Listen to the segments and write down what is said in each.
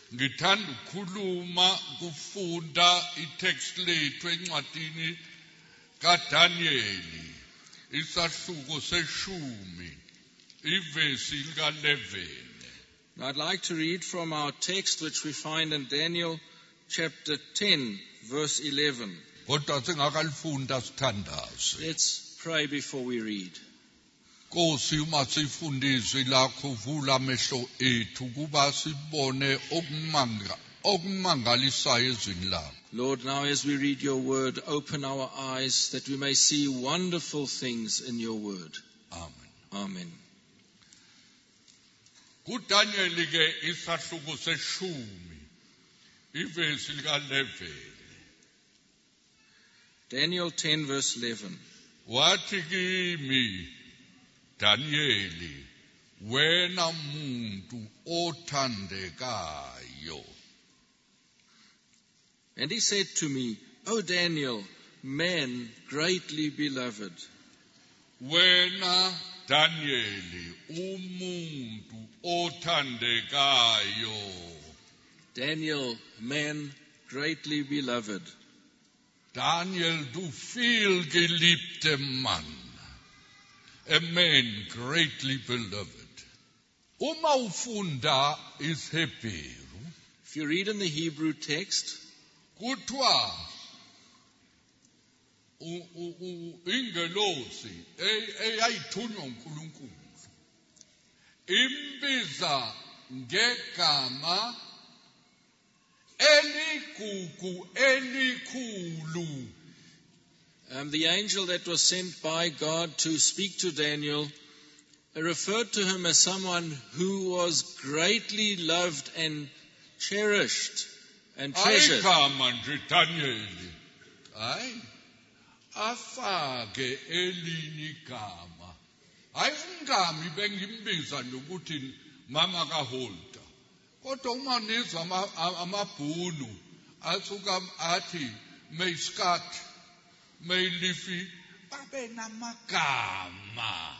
ngithanda ukukhuluma kufunda itext lethu encwadini kaDanieli isahluko seshumi ivesi lika-11. I'd like to read from our text which we find in Daniel chapter 10 verse 11. Kodwa singakalifunda sithandaze. Let's pray before we read. Nkosi, uma sifundiswe lakho vula amehlo ethu kuba sibone okumangalisayo ezwini lakho. Lord, now as we read your word, open our eyes that we may see wonderful things in your word. Amen. Amen. KuDaniel ke isahluko seshumi ivesi lika-11. Daniel 10 verse 11. Wathi kimi Danieli, wena muntu othandekayo. And he said to me, O Daniel, man greatly beloved. Wena Danieli, umuntu othandekayo. Daniel, man greatly beloved. Daniel, du viel geliebter Mann. A man greatly beloved. Uma ufunda isiHebheru, If you read in the Hebrew text, kuthiwa ingelosi eyayithunywa uNkulunkulu imbiza ngegama eligugu elikhulu. the angel that was sent by God to speak to Daniel referred to him as someone who was greatly loved and cherished and treasured. Ayigama nje Danieli. Hayi afake elinye igama. Hayi ungami bengimbiza nokuthi mama kaHolder. Kodwa uma nizwa amabhunu asuka athi Meyskat, Meylifi, babe namagama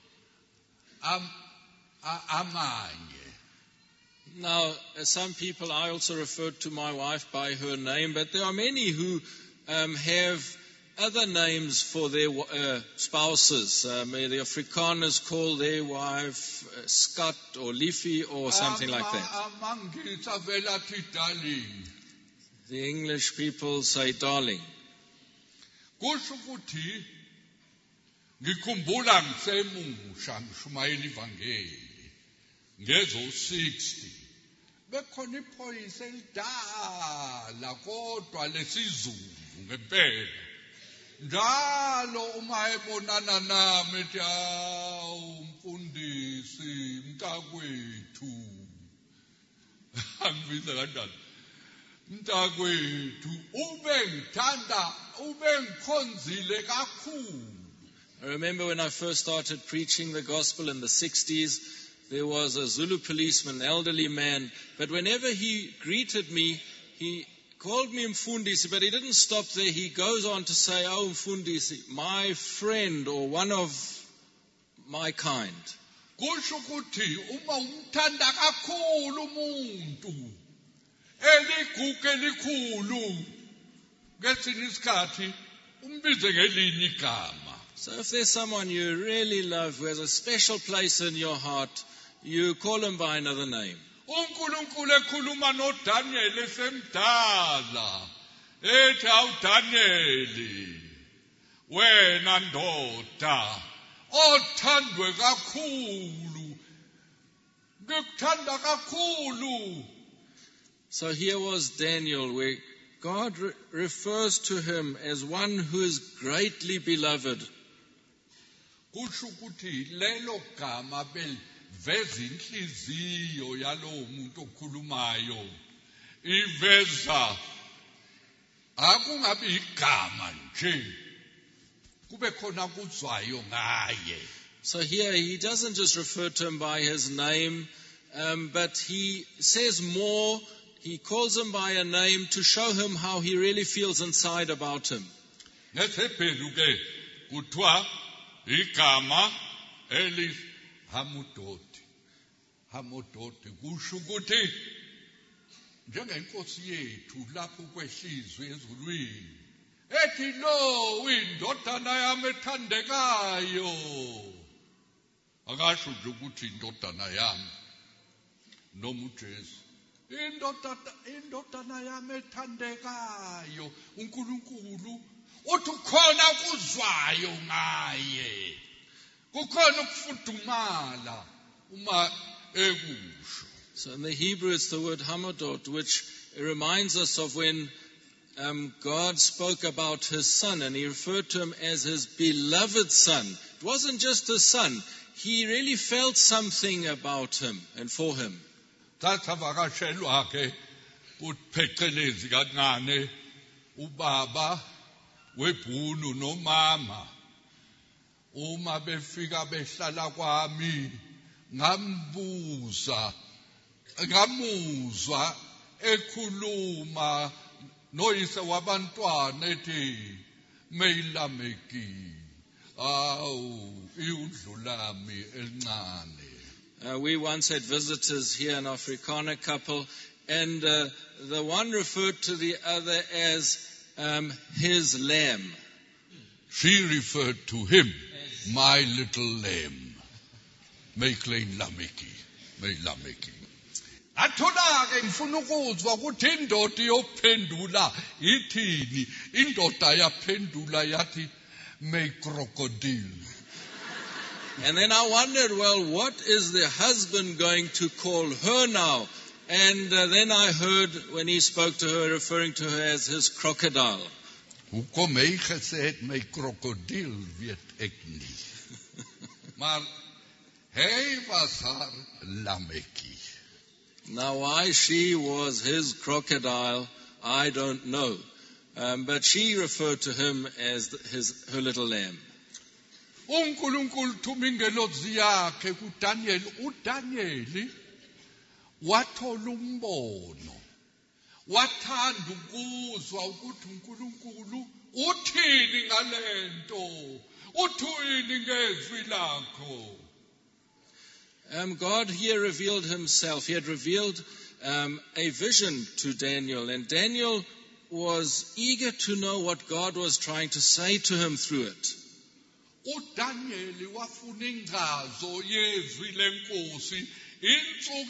amanye. Now, some people, I also referred to my wife by her name, but there are many who have other names for their spouses. The Afrikaners call their wife Skat or Liffy or something like that. Amangitha vela thi darling. The English people say darling. Kusho ukuthi ngikhumbula ngisemusha ngishumayela ivangeli ngezo 60 bekhona iphoyisa elidala kodwa lesizulu ngempela njalo uma ebonana nami ethi umfundisi mntakwethu angibiza kanjani mntakwethu ube ngithanda ube ngikhonzile kakhulu. I remember when I first started preaching the gospel in the 60s, there was a Zulu policeman, an elderly man, but whenever he greeted me, he called me Mfundisi, but he didn't stop there. He goes on to say, oh Mfundisi, my friend or one of my kind. Kusho ukuthi uma umthanda kakhulu umuntu eligugu elikhulu ngesinye isikhathi umbize ngelinye igama. So if there's someone you really love who has a special place in your heart, you call him by another name. uNkulunkulu ekhuluma noDaniel esemdala ethi awuDanieli wena ndoda othandwe kakhulu ngikuthanda kakhulu. So here was Daniel, where God refers to him as one who is greatly beloved. Kusho ukuthi lelo gama beliveza inhliziyo yalowo muntu okhulumayo iveza akungabi igama nje kube khona kuzwayo ngaye. So here he doesn't just refer to him by his name, but he says more. He calls him by a name to show him how he really feels inside about him. NgesiHebheru ke kuthiwa igama Hamudoti kusho ukuthi njengenkosi yethu lapho kwehlizwe ezulwini ethi lo indodana yami ethandekayo, akasho nje ukuthi indodana yami noma uJesu, indodana yami ethandekayo. uNkulunkulu uthi kukhona kuzwayo ngaye, kukhona ukufudumala uma ekusho. So in the Hebrew it's the word hamadot, which reminds us of when God spoke about his son, and he referred to him as his beloved son. It wasn't just a son. He really felt something about him and for him. Thathavakashelwa ke uphecelezi kancane ubaba webhunu nomama, uma befika behlala kwami ngamuzwa ekhuluma noyise wabantwana ethi Meyilameki, iudlulami elincane. We once had visitors here, an Afrikaner couple, and the one referred to the other as his lamb. She referred to him, my little lamb. Meyilameki. Athola-ke ngifuna ukuzwa ukuthi indoda iyophendula ithini. Indoda yaphendula yathi crocodile. And then I wondered, well, what is the husband going to call her now? And then I heard when he spoke to her, referring to her as his crocodile. Hoekom hy gesê het my crocodile weet ek nie. Maar hy was haar lammetjie. Now why she was his crocodile, I don't know. But she referred to him as her little lamb. uNkulunkulu thuma ingelosi yakhe kuDaniel. uDaniel wathola umbono, wathanda ukuzwa ukuthi uNkulunkulu uthini ngalento, uthini ngezwi lakho. God here revealed himself. He had revealed a vision to Daniel, and Daniel was eager to know what God was trying to say to him through it. uDaniel wafuna ingazo yezwi lenkosi insuku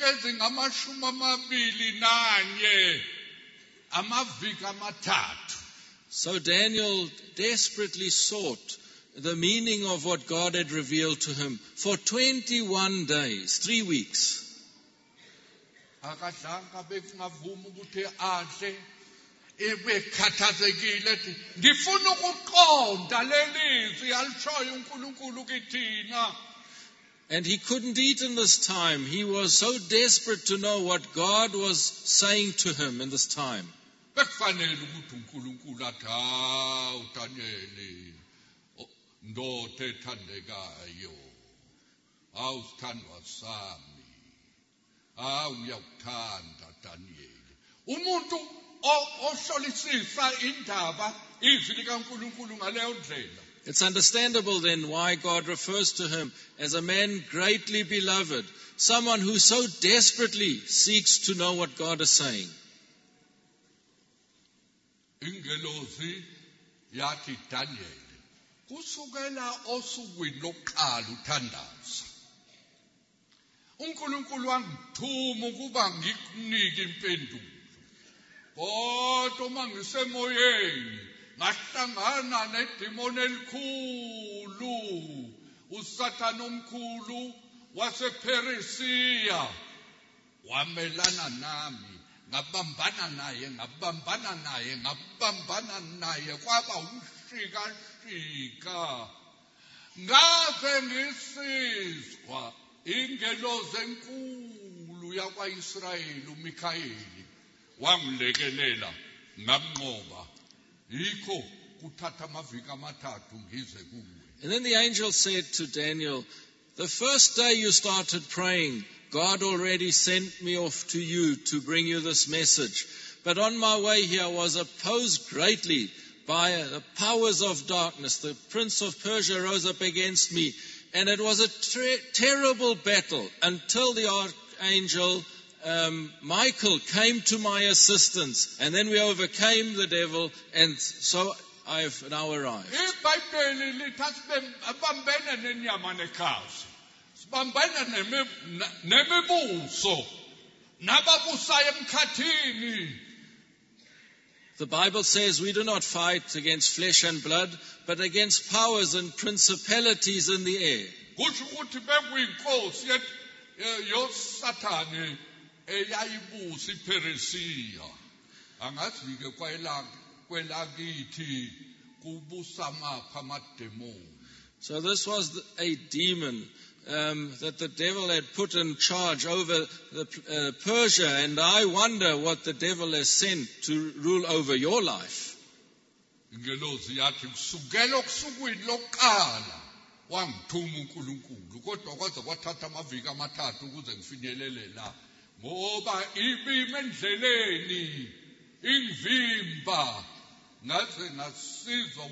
ezingama-21 amaviki amathathu. So Daniel desperately sought the meaning of what God had revealed to him for 21 days, 3 weeks. Akadlanga bekungavuma ukuthi adle, ebekhathazekile ethi ngifuna ukuqonda lelizwi alishoyo uNkulunkulu kithina. And he couldn't eat in this time. He was so desperate to know what God was saying to him in this time. Bekufanele ukuthi uNkulunkulu athi uDaniel, ndoda ethandekayo, sithandwa sami, uyakuthanda Daniel. Umuntu ohlolisisa indaba izwi likaNkulunkulu ngaleyo ndlela. It's understandable then why God refers to him as a man greatly beloved, someone who so desperately seeks to know what God is saying. Ingelosi yathi Daniel, kusukela osukwini lokuqala uthandaza, uNkulunkulu wangithuma ukuba ngikunike impendulo. Kodwa uma ngisemoyeni ngahlangana nedimoni elikhulu, uSathane omkhulu wasePerisia, wamelana nami, ngabambana naye kwaba ushika ngaze ngisizwa ingelosi enkulu yakwa-Israyeli uMikhayeli wangilekelela ngamnqoba. Yikho kuthatha amaviki amathathu ngize kuwe. And then the angel said to Daniel, the first day you started praying, God already sent me off to you to bring you this message. But on my way here I was opposed greatly by the powers of darkness. The prince of Persia rose up against me, and it was a terrible battle until the archangel Michael came to my assistance, and then we overcame the devil, and so I have now arrived. iBhayibheli lithi asibambene nenyama negazi. Sibambene nemibuso nababusayo emkhathini. The Bible says we do not fight against flesh and blood, but against powers and principalities in the air. Kusho ukuthi bekuyinkosi yoSathane eyayibusa iPersia. Angazi ke kwelakithi kubusa mapha amademoni. So this was a demon that the devil had put in charge over Persia, and I wonder what the devil has sent to rule over your life. Ingelosi yathi kusukela okusukwini lokuqala wangithuma uNkulunkulu, kodwa kwaze kwathatha amaviki amathathu ukuze ngifinyelele la, ngoba ibime endleleni ingivimba. Ngaze ngasizwa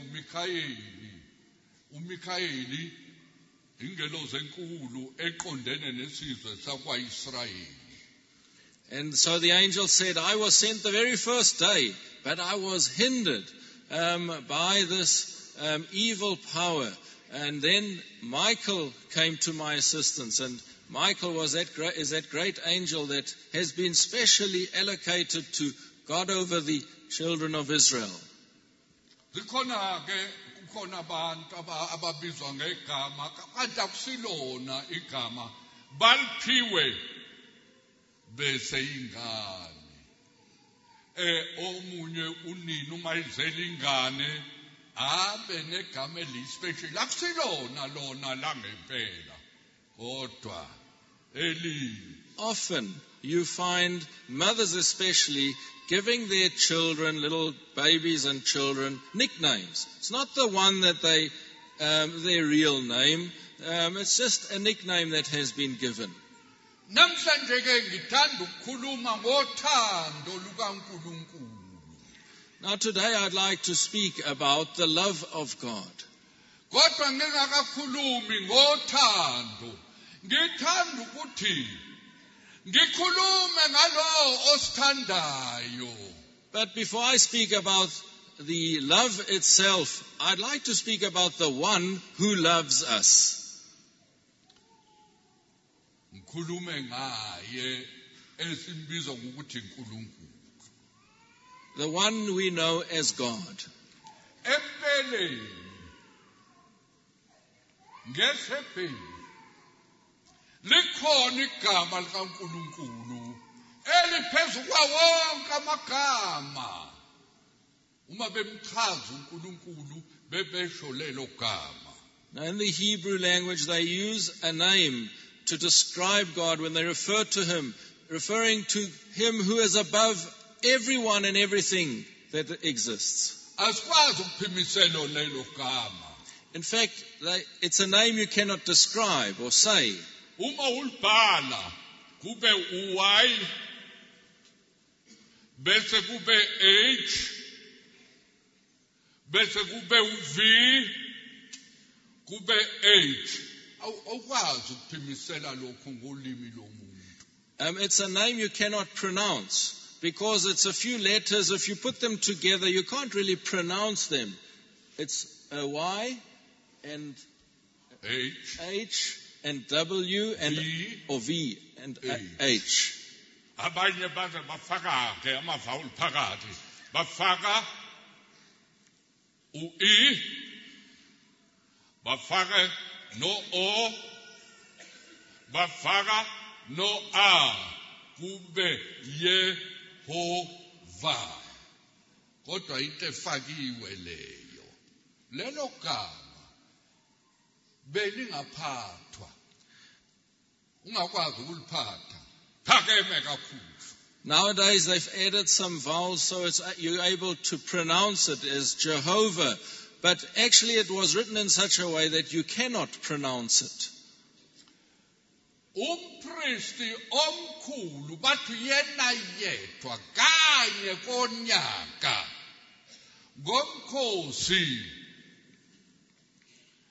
uMikhayeli ingelosi enkulu eqondene nesizwe sakwa-Israyeli. And so the angel said, I was sent the very first day, but I was hindered by this evil power. And then Michael came to my assistance, and Michael is that great angel that has been specially allocated to God over the children of Israel. Zikhona-ke kukhona abantu ababizwa ngegama kanti akusilona igama, baliphiwe beseyingane. Omunye unini uma izela ingane abe negama elispecial, akusilona lona langempela kodwa elinye. Often you find mothers especially giving their children, little babies and children, nicknames. It's not the one that their real name. It's just a nickname that has been given. Namhlanje ke ngithanda ukukhuluma ngothando lukaNkulunkulu. Now today I'd like to speak about the love of God. Kodwa ngingakakhulumi ngothando, ngithanda ukuthi ngikhulume ngalo osithandayo. But before I speak about the love itself, I'd like to speak about the one who loves us. Ngikhulume ngaye esimbiza ngokuthi uNkulunkulu. The one we know as God. Empeleni ngeShebheru likhona igama likaNkulunkulu eliphezu kwawonke amagama. Uma bemchaza uNkulunkulu bebesho lelo gama. Now in the Hebrew language they use a name to describe God when they refer to Him, referring to Him who is above everyone and everything that exists. Asikwazi ukuphimisela lelo gama. In fact, it's a name you cannot describe or say. Uma ulibhala kube Y bese kube H bese kube V kube H, awukwazi ukuphimisela lokho ngolimi lomuntu. It's a name you cannot pronounce because it's a few letters. If you put them together, you can't really pronounce them. It's a Y and H and W and or V and H. Abanye baze bafaka ke amavowel phakathi, bafaka u-E, bafaka no O, bafaka no A, kube Yehova. Kodwa into efakiwe leyo, lelo gama belingaphathwa, ungakwazi ukuliphatha, phakeme kakhulu. Nowadays they've added some vowels so you're able to pronounce it as Jehovah, but actually it was written in such a way that you cannot pronounce it. Umpristi omkhulu bathi yena yedwa kanye konyaka ngomkhosi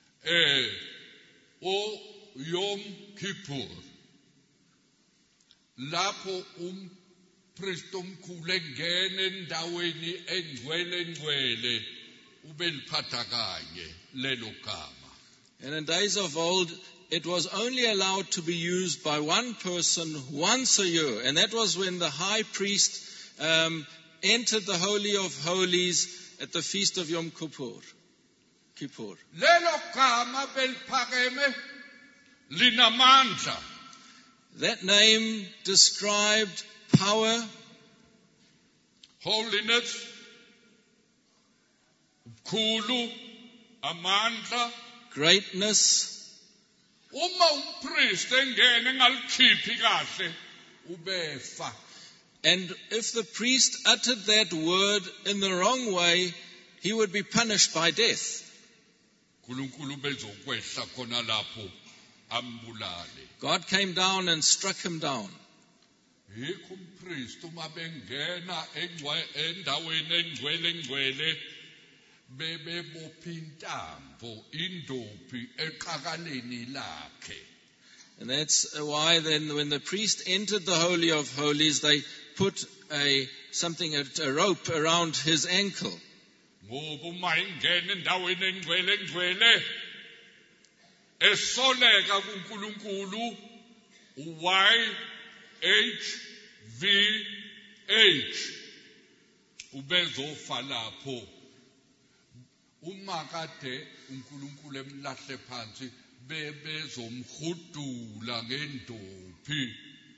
o Yom Kippur lapho umpristi omkhulu engena endaweni engcwele ube liphatha kanye lelo gama. And in days of old, it was only allowed to be used by one person once a year. And that was when the high priest entered the Holy of Holies at the feast of Yom Kippur. Lelo gama beliphakeme linamandla. That name described power, holiness, ubukhulu, amandla. greatness. Uma umpriest engene engalikhiphi kahle ubefa. And if the priest uttered that word in the wrong way, he would be punished by death. uNkulunkulu bezokwehla khona lapho ambulale. God came down and struck him down. Yikho umpriest uma bengena endaweni engcwele bebebopha intambo indophi eqakaleni lakhe. And that's why then when the priest entered the Holy of Holies, they put a rope around his ankle. Ngoba uma ingena endaweni engcwele esoleka kuNkulunkulu YHVH ubezofa lapho. Uma kade uNkulunkulu emlahle phansi bezomhudula ngendophi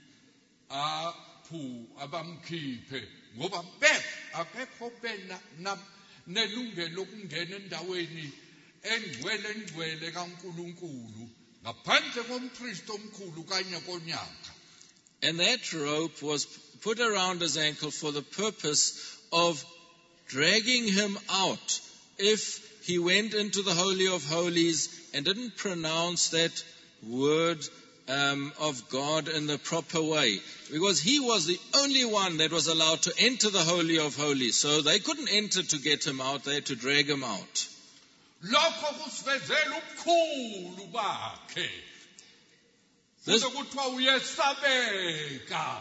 abamkhiphe ngoba akekho bena nelungelo lokungena endaweni engcwele kaNkulunkulu ngaphandle kompriest omkhulu kanye konyaka. And that rope was put around his ankle for the purpose of dragging him out if he went into the Holy of Holies and didn't pronounce that word of God in the proper way. Because he was the only one that was allowed to enter the Holy of Holies. So they couldn't enter to get him out, they had to drag him out. Lokho kusivezela ubukhulu bakhe. Kuthiwa uyesabeka.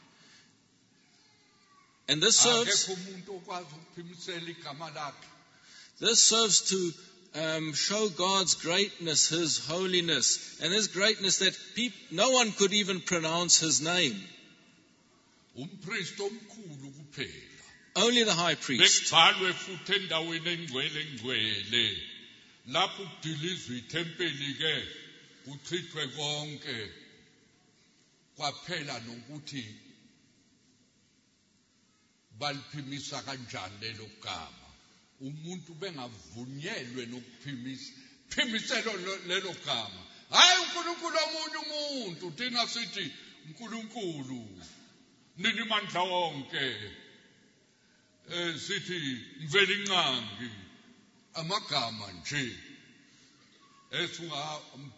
And this serves to show God's greatness, His holiness, and His greatness that no one could even pronounce His name. Only the high priest. Kwaphela nokuthi baliphimisa kanjani lelo gama. Umuntu bengavunyelwe nokuphimisela lelo gama. Hayi uNkulunkulu omunye umuntu thina sithi uNkulunkulu nini mandla wonke. Sithi mveli nqangi amagama nje. Esunga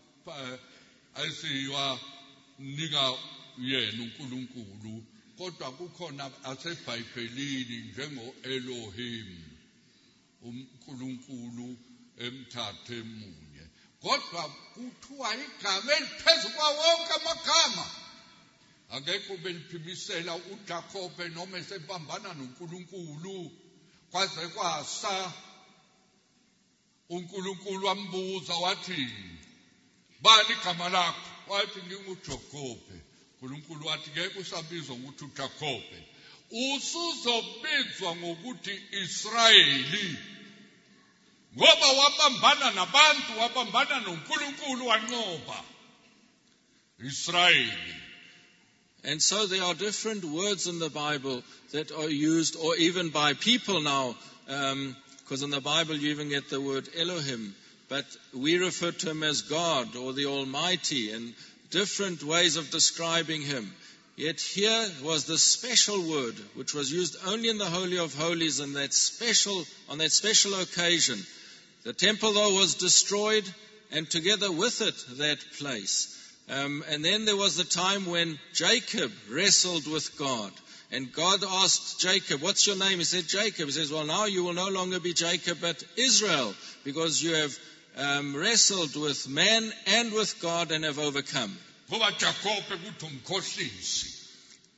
asiwa nika yena uNkulunkulu kodwa kukhona aseBhayibhelini njengo Elohim uNkulunkulu emthathe emunye kodwa kuthiwa igama eliphezulu kwawonke amagama akekho beliphimisela uJacob noma esebambana noNkulunkulu kwaze kwasa uNkulunkulu ambuza wathi bani igama lakho wathi nginguJacob. uNkulunkulu wathi ngeke usabizwa ngokuthi uJacob usuzobizwa ngokuthi Israyeli ngoba wabambana nabantu wabambana noNkulunkulu wanqoba Israyeli. And so there are different words in the Bible that are used, or even by people now, because in the Bible you even get the word Elohim, but we refer to Him as God or the Almighty, and different ways of describing Him. Yet here was the special word which was used only in the Holy of Holies on that special occasion. The temple though was destroyed, and together with it that place. And then there was the time when Jacob wrestled with God. And God asked Jacob, what's your name? He said, Jacob. He says, well, now you will no longer be Jacob, but Israel, because you have wrestled with man and with God and have overcome. Ngoba Jacob kuthi umkhohlisi.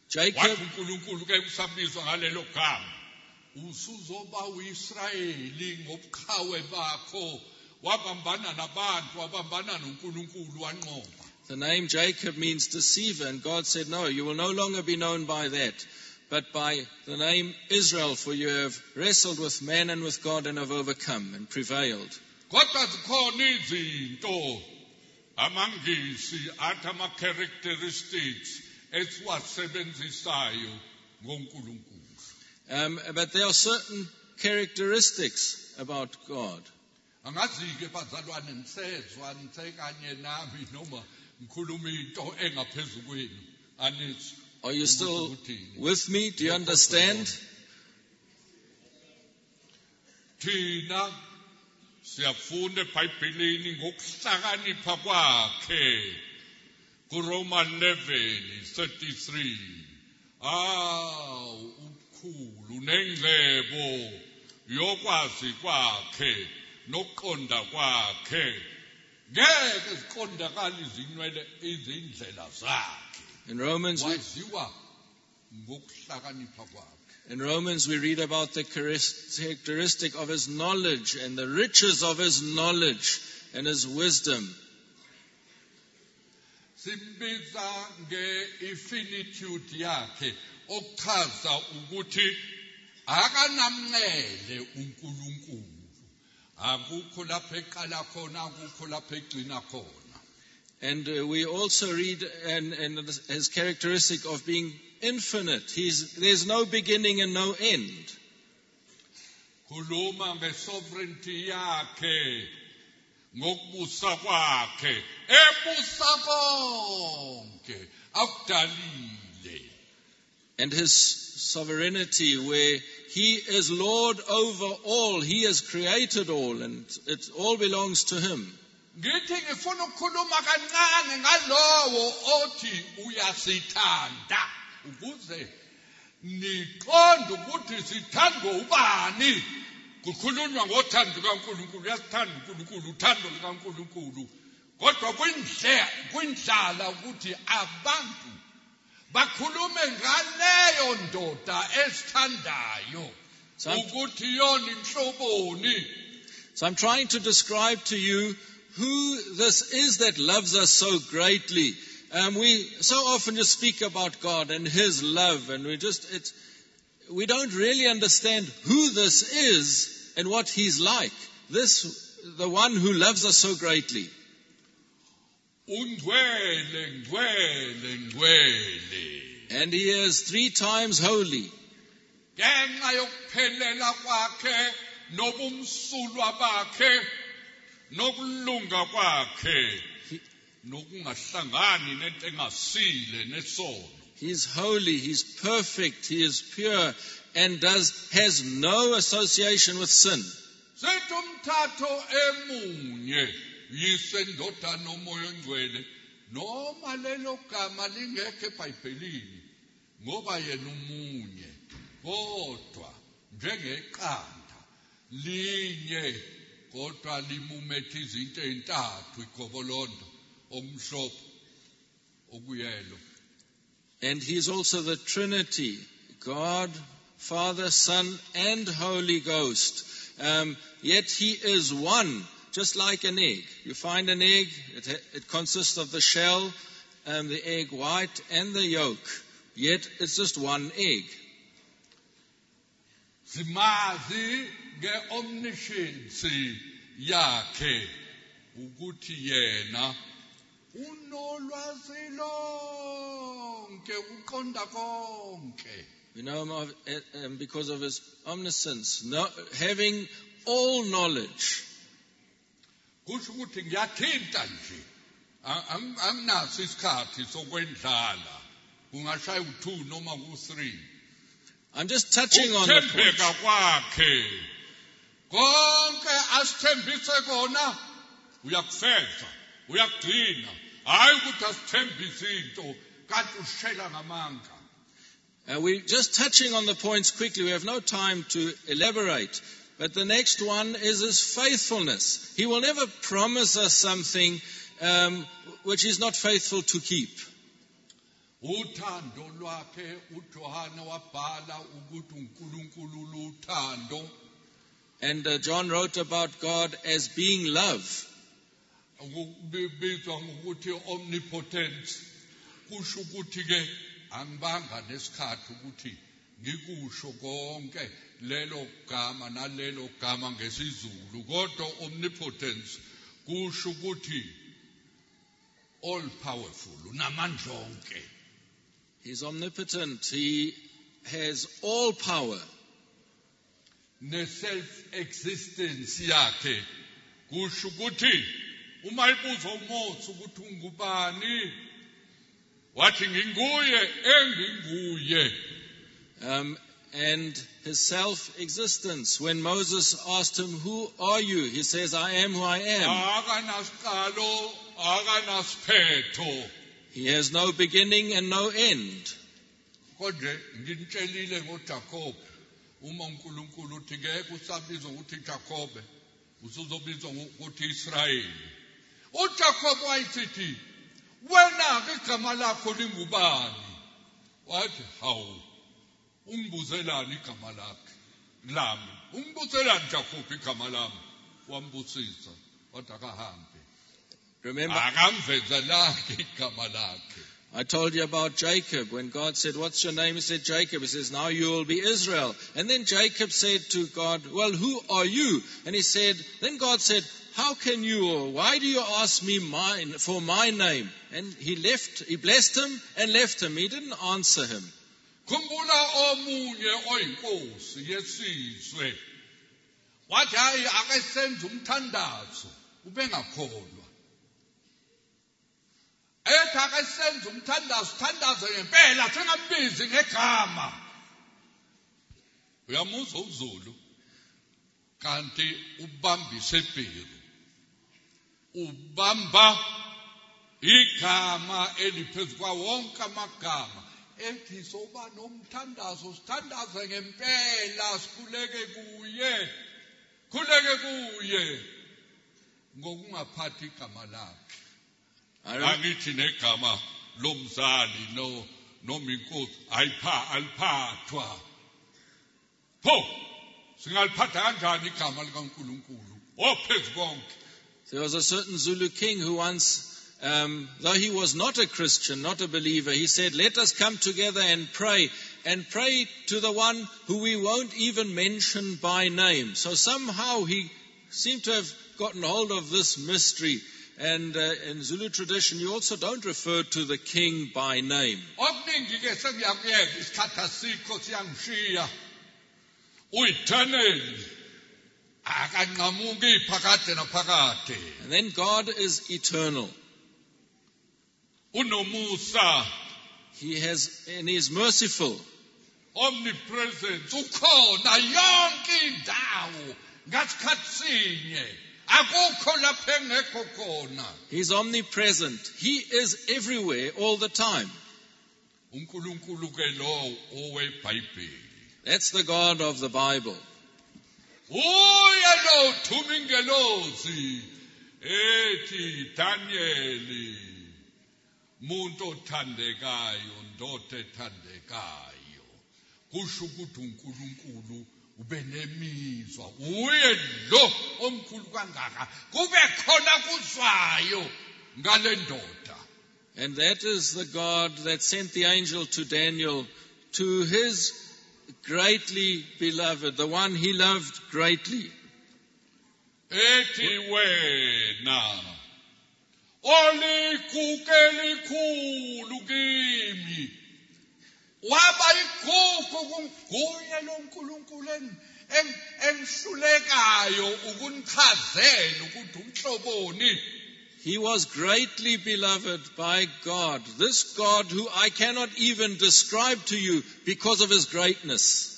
Jacob, wathi uNkulunkulu ke usabizwa ngalelo gama, usuzoba uIsrayeli ngobuqhawe bakho, wabambana nabantu, wabambana noNkulunkulu wanqoba. the name Jacob means deceiver, and God said, no, you will no longer be known by that, but by the name Israel, for you have wrestled with man and with God and have overcome and prevailed. Kodwa zikhona izinto amangisi athi ama-characteristics esiwasebenzisayo ngoNkulunkulu. But there are certain characteristics about God. Angazi-ke bazalwane nisezwa nisekanye nami noma ngikhuluma into engaphezu kwenu. Anithi Are you still with me? Do you understand? Thina siyafunda eBhayibhelini ngokuhlakanipha kwakhe kuRoma 11:33. Ubukhulu nengcebo yokwazi kwakhe nokuqonda kwakhe ngeke ziqondakala izindlela zakhe. In Romans, Waziwa ngokuhlakanipha kwakhe. In Romans, we read about the characteristic of his knowledge and the riches of his knowledge and his wisdom. Simbiza nge-infinitude yakhe, okuchaza ukuthi akanamncele uNkulunkulu. Akukho lapho eqala khona, akukho lapho egcina khona. And we also read and his characteristic of being infinite. There's no beginning and no end. Khuluma nge-sovereignty yakhe, ngokubusa kwakhe, ebusa konke akudalile. And his sovereignty, where he is Lord over all, he has created all, and it all belongs to him. Ngithi ngifuna ukukhuluma kancane ngalowo othi uyasithanda ukuze niqonde ukuthi sithandwa ubani. Kukhulunywa ngothando kaNkulunkulu, uyasithanda uNkulunkulu, uthando likaNkulunkulu. Kodwa kwindlala ukuthi abantu bakhulume ngaleyo ndoda esithandayo ukuthi yona inhloboni. So I'm trying to describe to you who this is that loves us so greatly. We so often just speak about God and his love, and we don't really understand who this is and what he's like. The one who loves us so greatly. Ungcwele, ngcwele, ngcwele. And he is 3 times holy. Ngenxa yokuphelela kwakhe, nobumsulwa bakhe, nokulunga kwakhe, nokungahlangani nento engasile nesono. He's holy, he's perfect, he is pure, and has no association with sin. Sithi umthatho emunye, yise ndodana nomoya ongcwele, noma lelo gama lingekho eBhayibhelini, ngoba yena umunye, kodwa njengeqanda linye, kodwa limumethe izinto ezintathu, igobolondo, omhlophe, okuyelo. And he's also the Trinity, God, Father, Son, and Holy Ghost. Yet he is one, just like an egg. You find an egg, it consists of the shell, the egg white, and the yolk. Yet it's just one egg. Simazi nge-omniscience yakhe ukuthi yena unolwazi lonke, uqonda konke. We know him because of his omniscience, having all knowledge. Kusho ukuthi ngiyathinta nje, anginaso isikhathi sokwendlala, kungashaya u2 noma ku3. I'm just touching on the point. Ukuthembeka kwakhe konke asithembise kona uyakufeza, uyakugcina. Hayi ukuthi asithembise into kanti ushela ngamanga. We're just touching on the points quickly. We have no time to elaborate. But the next one is his faithfulness. He will never promise us something which he's not faithful to keep. uthando lwakhe uJohane wabhala ukuthi uNkulunkulu luthando. And John wrote about God as being love. Ukubizwa ngokuthi omnipotent kusho ukuthi ke angibanga nesikhathi ukuthi ngikusho konke lelo gama nalelo gama ngesizulu, kodwa omnipotence kusho ukuthi all powerful, unamandla onke. He's omnipotent. He has all power. Ne self existence yakhe kusho ukuthi uma ibuza uMose ukuthi ungubani, wathi nginguye enginguye. And his self-existence. When Moses asked him, "Who are you?" he says, "I am who I am." Akanasiqalo, akanasiphetho. He has no beginning and no end. Kodwa ngimtshelile ngoJacob, uma uNkulunkulu uthi ngeke usabizwa ukuthi Jacob, usuzobizwa ngokuthi Israyeli. uJacob wayithi, wena ke igama lakho lingubani? Wathi, hawu, ungibuzelani igama lakhe lami? Ungibuzelani Jacob igama lami? Wambusisa, wathi akahambe. Remember, akamvezelanga igama lakhe. I told you about Jacob. When God said, "What's your name?" he said, "Jacob." He says, "Now you will be Israel." And then Jacob said to God, "Well, who are you?" And he said, then God said, "How can you, or why do you ask me for my name?" And he blessed him and left him. He didn't answer him. Khumbula omunye oyinkosi yesizwe wathi hayi ake senze umthandazo ubengakholwa. Ethi ake senze umthandazo ngempela singambizi ngegama. Uyamuzwa uZulu kanti ubambise ibhiru. Ubamba igama eliphezu kwa wonke amagama. Ethi soba nomthandazo sithandaze ngempela sikhuleke kuye ngokungaphathi igama lakhe. Angithi negama lomzali noma inkosi aliphathwa. Pho singaliphatha kanjani igama likaNkulunkulu ophezu konke? There was a certain Zulu king who once, though he was not a Christian, not a believer, he said, "Let us come together and pray to the one who we won't even mention by name." So somehow he seemed to have gotten hold of this mystery. And in Zulu tradition, you also don't refer to the king by name. Okuningi ke sengiyakuyeka isikhathi asikho siyangishiya. Uyithanele akanqamuki phakade naphakade. And then God is eternal. Unomusa. He is merciful. Omnipresent. Ukhona yonke indawo ngasikhathi sinye. Akukho lapho engekho khona. He's omnipresent. He is everywhere all the time. uNkulunkulu ke lo oweBhayibheli. That's the God of the Bible. Uya lo thuma ingelosi ethi Danieli, muntu othandekayo, ndoda ethandekayo. Kusho ukuthi uNkulunkulu ube nemizwa, uye lo omkhulu kangaka, kube khona kuzwayo ngale ndoda. And that is the God that sent the angel to Daniel, to his greatly beloved, the one he loved greatly. Ethi wena olikukelikhulu kimi waba ikhukhu kunguye lo nkulunkulu engihlulekayo ukunichazela ukuthi umhloboni. He was greatly beloved by God, this God who I cannot even describe to you because of his greatness.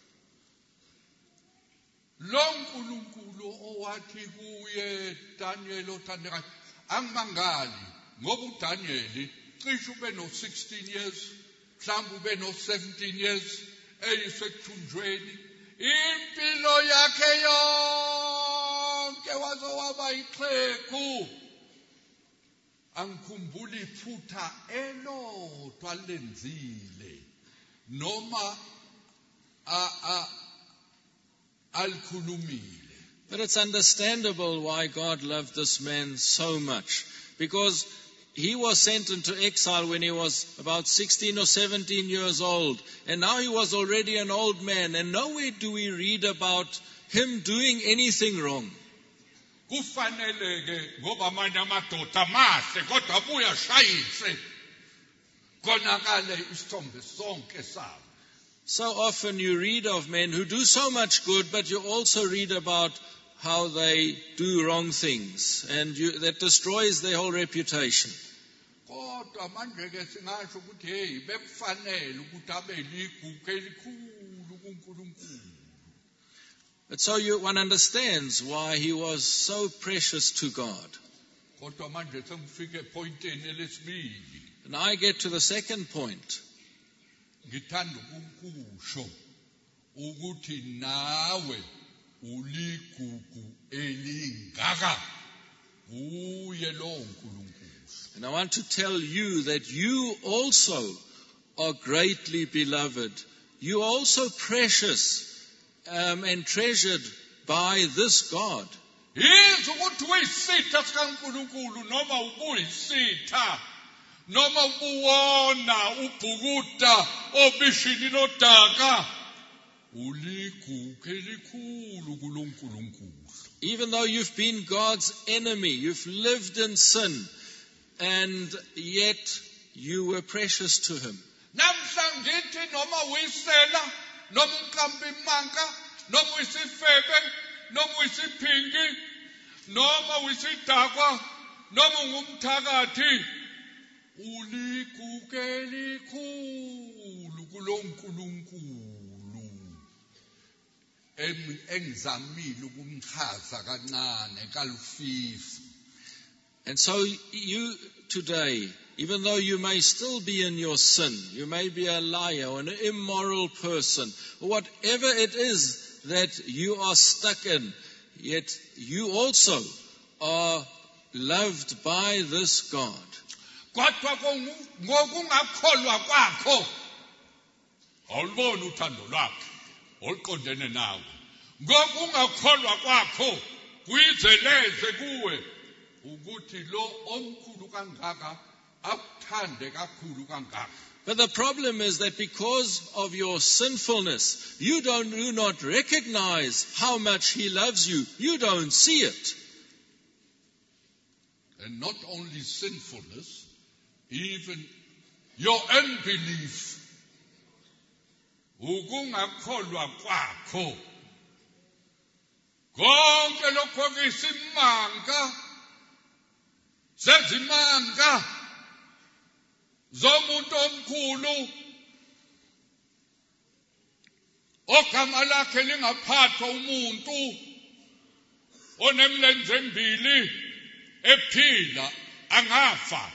Lo nkulunkulu owathi kuye Daniel othandekayo angimangali ngoba uDaniel cishe ube no 16 years, mhlawumbe ube no 17 years eyisekuthunjweni, impilo yakhe yonke waze waba ixhegu. angikhumbula iphutha elodwa lenzile noma alikhulumile. But it's understandable why God loved this man so much, because he was sent into exile when he was about 16 or 17 years old, and now he was already an old man, and nowhere do we read about him doing anything wrong. Kufanele ke ngoba amanye amadoda amahle kodwa abuya shayise konakale isithombe sonke sabo. So often you read of men who do so much good, but you also read about how they do wrong things, and that destroys their whole reputation. Kodwa manje ke singasho ukuthi hey bekufanele ukuthi abe ligugu elikhulu kuNkulunkulu. But so one understands why he was so precious to God. Kodwa manje sengifike epointini lesibili. And I get to the second point. Ngithanda ukukusho ukuthi nawe uligugu elingaka uye lo uNkulunkulu. And I want to tell you that you also are greatly beloved. You are also precious and treasured by this God. Yizo ukuthi uyisitha sikaNkulunkulu noma ubuyisitha noma ubuwona ubhukuda obishini lodaka uligugu elikhulu kuloNkulunkulu. Even though you've been God's enemy, you've lived in sin, and yet you were precious to him. Namhla ngithi noma uyisela noma uqamba imanka noma uyisifebe noma uyisiphingi noma uyisidakwa noma ungumthakathi uligugu elikhulu kuloNkulunkulu engizamile ukumchaza kancane kalufifi. And so you today, even though you may still be in your sin, you may be a liar or an immoral person, or whatever it is that you are stuck in, yet you also are loved by this God. Kodwa ngokungakholwa kwakho awuliboni uthando lwakhe oluqondene nawe. Ngokungakholwa kwakho kuyizeleze kuwe ukuthi lo omkhulu kangaka akuthande kakhulu kangaka. But the problem is that because of your sinfulness, you do not recognize how much he loves you. You don't see it. And not only sinfulness, even your unbelief. Ukungakholwa kwakho. Konke lokho kuyisimanga. Sezimanga. Zomuntu omkhulu. Ogama lakhe lingaphathwa umuntu. Onemlenze embili. Ephila angafa.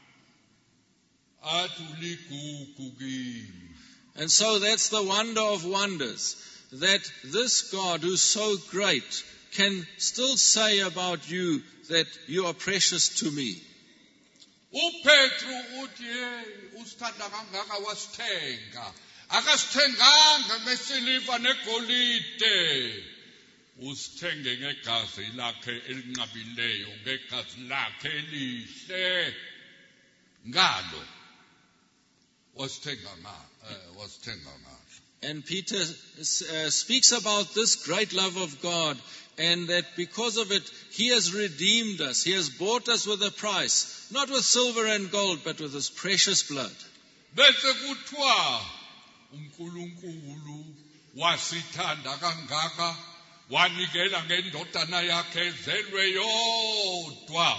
And so that's the wonder of wonders, that this God who's so great can still say about you that you are precious to me. uPetru uthi usithanda kangaka wasithenga. Akasithenganga ngesiliva negolide. Usithenge ngegazi lakhe elinqabileyo, ngegazi lakhe elihle. Ngalo wasithenga ngalo. And Peter speaks about this great love of God, and that because of it, he has redeemed us. He has bought us with a price, not with silver and gold, but with his precious blood. Bese kuthiwa uNkulunkulu wasithanda kangaka wanikela ngendodana yakhe ezelwe yodwa.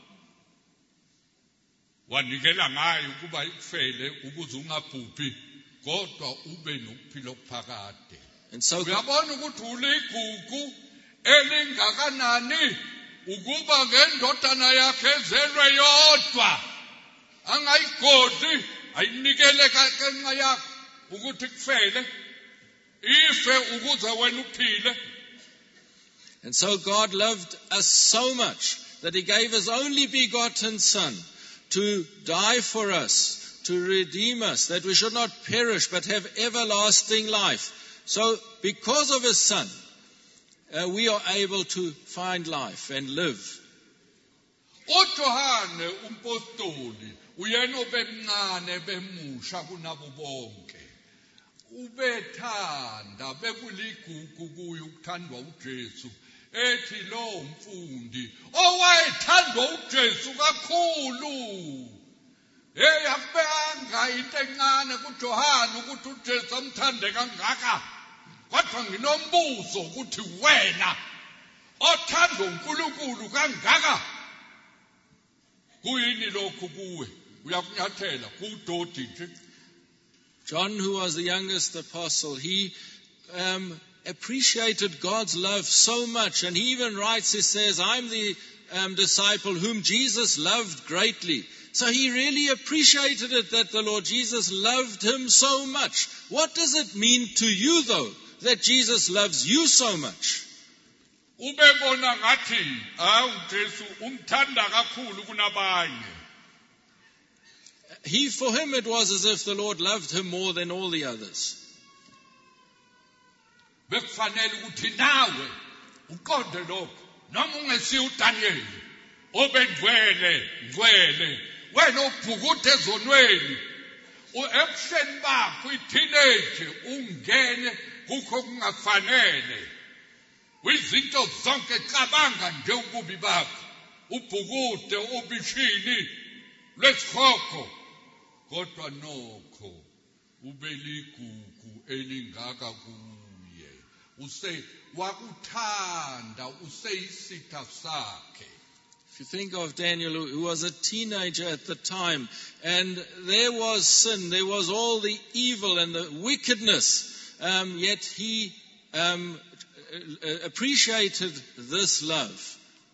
Wanikela ngayo ukuba ikufele ukuze ungabhubhi kodwa ube nokuphila okuphakade. And so uyabona ukuthi uligugu elingakanani ukuba ngendodana yakhe ezelwe yodwa angayigodli ayinikele kanqa yakho ukuthi kufele ife ukuze wena uphile. And so God loved us so much that he gave his only begotten Son to die for us, to redeem us, that we should not perish but have everlasting life. So because of his Son, we are able to find life and live. uJohane umpostoli uyena obemncane bemusha kunabo bonke ubethanda bekuligugu kuye ukuthandwa uJesu ethi lo mfundi owayethandwa uJesu kakhulu akubanga into encane kuJohane ukuthi uJesu amthande kangaka kodwa nginombuzo ukuthi wena othandwa uNkulunkulu kangaka kuyini lokhu kuwe uyakunyathela kudodi nje. John, who was the youngest apostle, he appreciated God's love so much, and he even writes, he says, I'm the disciple whom Jesus loved greatly. So he really appreciated it that the Lord Jesus loved him so much. What does it mean to you, though, that Jesus loves you so much? Ubebona ngathi uJesu umthanda kakhulu kunabanye. For him it was as if the Lord loved him more than all the others. Bekufanele ukuthi nawe uqonde lokho noma ungesiyo uDaniel obengcwele wena ubhukuthe ezonweni ebusheni bakho iteenage ungene kukho kungafanele izinto zonke cabanga nje ukubi bakho ubhukuthe ubishini lesikhokho kodwa nokho ubeligugu elingaka kuye wakuthanda useyisitha sakhe. If you think of Daniel, who was a teenager at the time, and there was sin, there was all the evil and the wickedness, yet he appreciated this love.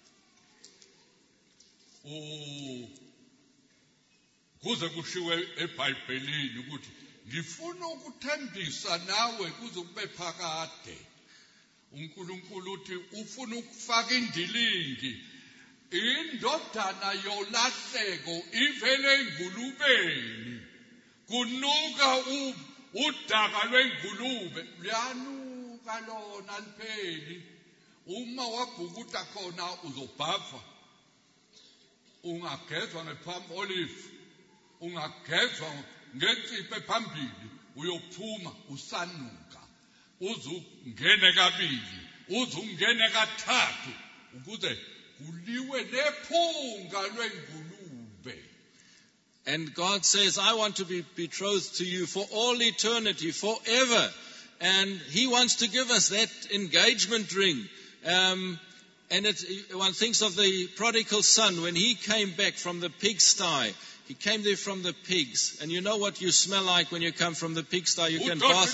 Kuze kushiwe eBhayibhelini ukuthi ngifuna ukuthembisa nawe kuze kube phakade. uNkulunkulu uthi ufuna ukufaka indilingi indodana yolahleko ivele engulubeni kunuka udaka lwengulube luyanuka lona lipheli uma wabhukuda khona uzobhafa ungagezwa ngepalm olive ungagezwa ngensipho phambili uyophuma usanuka uzungene kabili uzungene kathathu ukuze kuliwe nephunga lwengulube. And God says, I want to be betrothed to you for all eternity, forever. And he wants to give us that engagement ring. And one thinks of the prodigal son when he came back from the pigsty. He came there from the pigs. And you know what you smell like when you come from the pigsty? You can bath.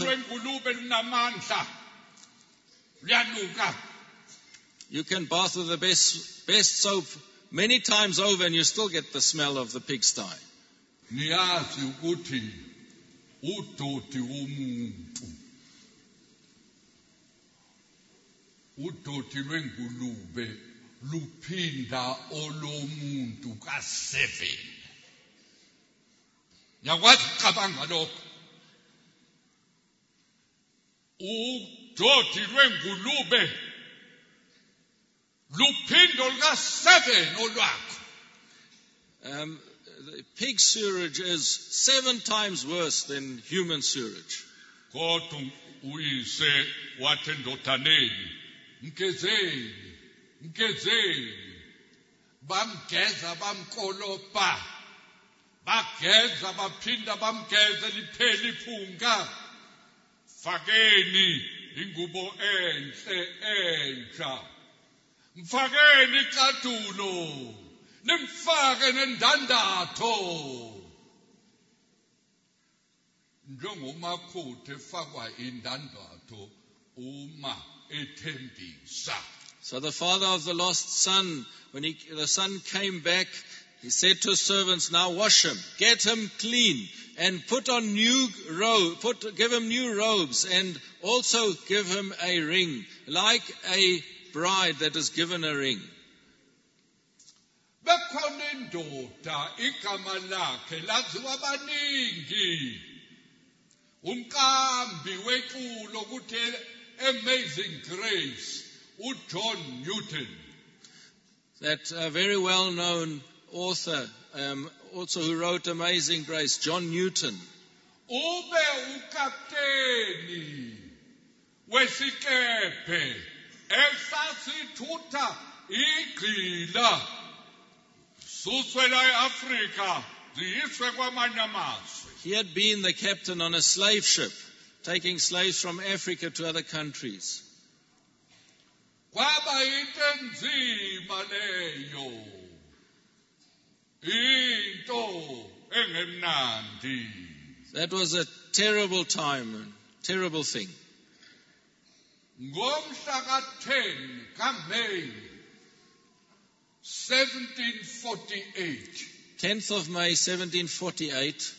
You can bath with the best soap many times over and you still get the smell of the pigsty. Niyazi ukuthi udodi womuntu udodi lwengulube luphinda olomuntu ka7. Yakwazi ukucabanga lokho. Udodi lwengulube luphindo luka7 olwakho. The pig sewage is 7 times worse than human sewage. Kodwa uyise wathi ndotaneni mkezeni bamgeza bamkolopa bageza baphinda bamgeza liphela iphunga fakeni ingubo enhle entsha mfakeni icathulo nimfake nendandatho njengomakhothi efakwa indandatho uma ethembisa. So the father of the lost son, when the son came back, he said to his servants, now wash him, get him clean, and put on give him new robes, and also give him a ring, like a bride that is given a ring. bekhona indoda igama lakhe laziwa abaningi umqambi weculo kuthe Amazing Grace uJohn Newton. That very well-known author, also who wrote Amazing Grace, John Newton. Ube ukapteni wesikepe esasithutha igqila suswela eAfrika ziyiswe kwamanye amazwe. He had been the captain on a slave ship, taking slaves from Africa to other countries. Kwaba into enzima leyo, into engemnandi. That was a terrible time, a terrible thing. Ngomhla ka-10 kaMeyi 1748, 10th of May 1748,